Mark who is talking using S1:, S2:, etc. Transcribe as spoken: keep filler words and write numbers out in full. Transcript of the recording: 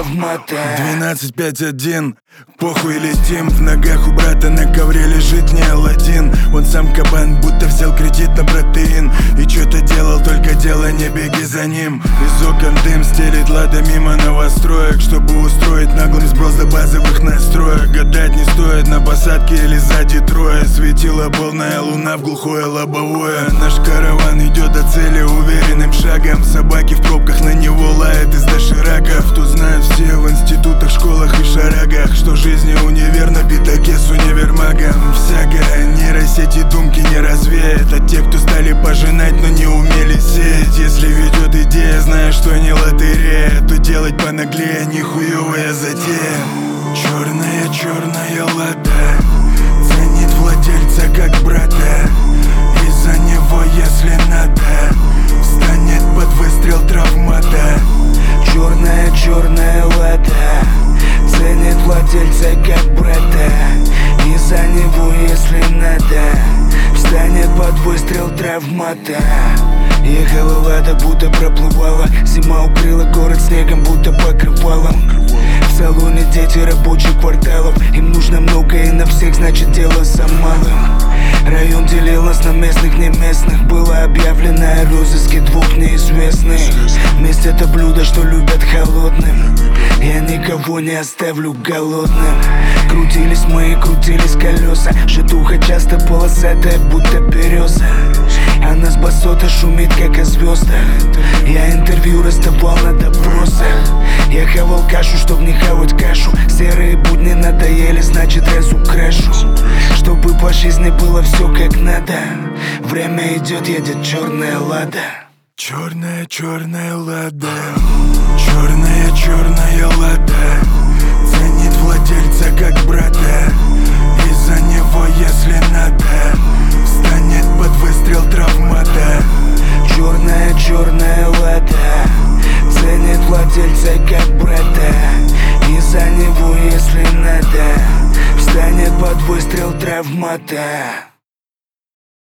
S1: травмата.
S2: Двенадцать пять один, похуй летим. В ногах у брата на ковре лежит не Аладдин. Он сам кабан, будто взял кредит на протеин. И чё-то делал, только дело, не беги за ним. Из окон дым стелит лада мимо новостроек, чтобы устроить наглым сброс до базовых настроек. Гадать не стоит, на посадке или сзади трое. Светила полная луна в глухое лобовое. Наш караван идет до цели уверенным шагом. Собаки в пробках на него лают из дошираков. Тут знают все в институтах, школах и шарагах, что жизни универ на пятаке с универмагом. Всякое нейросети думки не развеет. А те, кто стали пожинать, но не умели сеять. Если ведет идея, зная, что не лотерея, то делать понаглее нихуевая затея. Черная, черная лада ценит владельца как брата. И за него, если надо, встанет под выстрел травмата.
S1: Черная, черная лада ценит владельца как брата. И за него, если надо, встанет под выстрел травмата. Ехала лада, будто проплывала. Зима укрыла город снегом, будто покрывалом. В салоне дети рабочих кварталов. Им нужно много и на всех, значит дело за малым. Район делил нас на местных, не местных. Было объявлено о розыске двух неизвестных. Месть — это блюдо, что любят холодным. Я никого не оставлю голодным. Крутились мы, крутились колеса. Житуха часто полосатая, будто береза. А нас басота шумит, как о звездах. Я интервью раздавал на допросах. Я хавал кашу, чтоб не хавать кашу. Серые будни надоели, значит разукрашу. Чтобы по жизни было все как надо. Время идет, едет черная лада.
S2: Черная, черная лада, черная, черная лада ценит владельца как брата. И за него, если надо, встанет под выстрел травмата.
S1: Черная, черная лада ценит владельца как брата. И за него, если надо, встанет под выстрел травмата.